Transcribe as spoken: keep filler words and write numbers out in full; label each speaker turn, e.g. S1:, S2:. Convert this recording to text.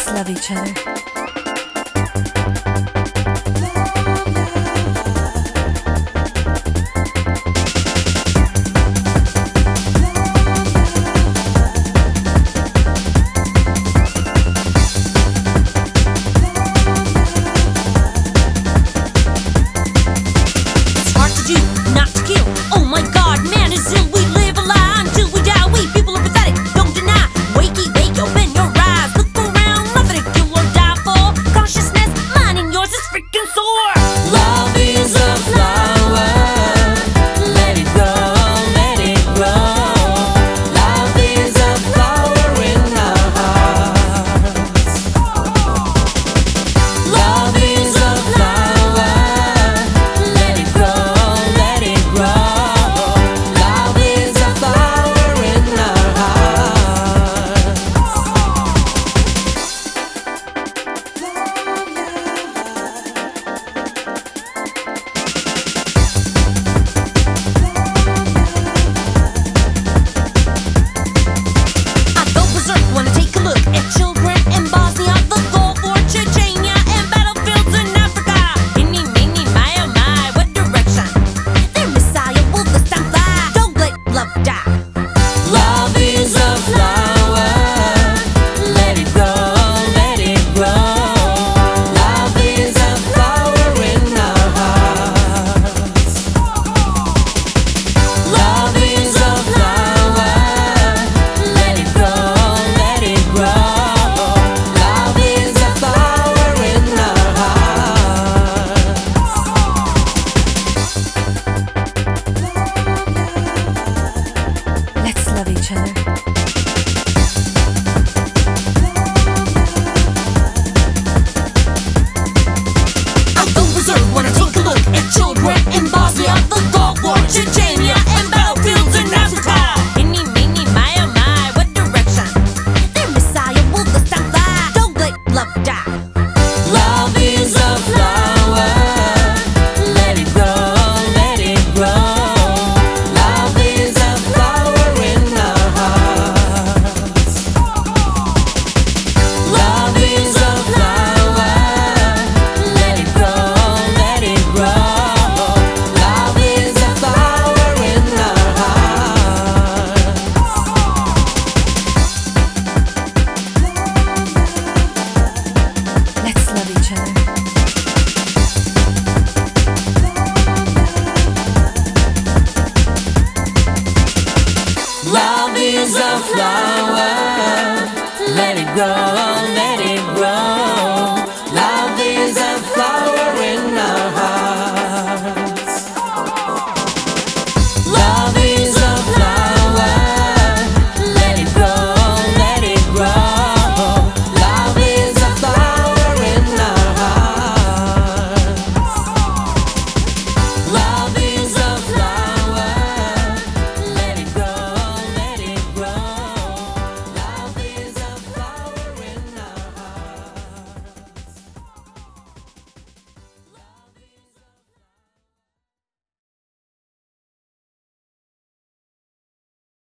S1: Let's love each other. Each other.
S2: I go berserk when I take a look at children in Bosnia, the Gulf War, Chechnya, and battlefields in Africa.
S3: Eeny, meeny, my, oh my, what direction? Their messiah will the stand by. Don't let love die.
S2: Love is a flower. Let it grow, let it grow. Love is a flower in our hearts. Love is a flower. Let it grow, let it grow. Love is a flower in our hearts.
S1: Let's love each other.
S2: Love is a flower. Let it grow.